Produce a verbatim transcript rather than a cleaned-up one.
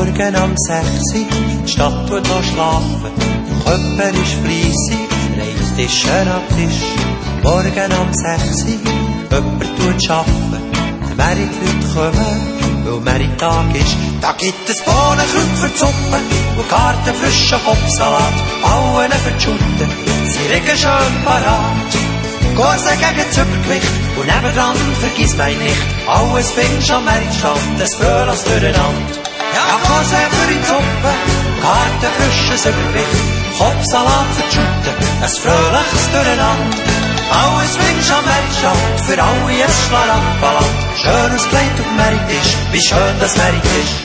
Morgen am sechs Uhr, die Stadt tut noch schlafen. Der Körper ist fleissig, reicht ist schön am Tisch. Morgen am sechs Uhr, jemand tut arbeiten. Der Merit-Leute kommen, weil Merit-Tag ist. Da gibt es Bohnen, Kupfersuppe und gartenfrischen Kopfsalat. Bauen für die Schutten, sie regen schön parat. Kurse gegen das Übergewicht und nebendran vergiss mich nicht. Alles findest am Meritstand, ein fröhliches Durcheinander. Ja, Kurse für die Suppe, gartenfrisches Übergewicht, Kopfsalat für die Schutten, ein fröhliches Durcheinander. Alles findest am Meritstand, für alle ein Schlaraffenland. Schön ausgelegt auf Merit ist, wie schön das Merit ist.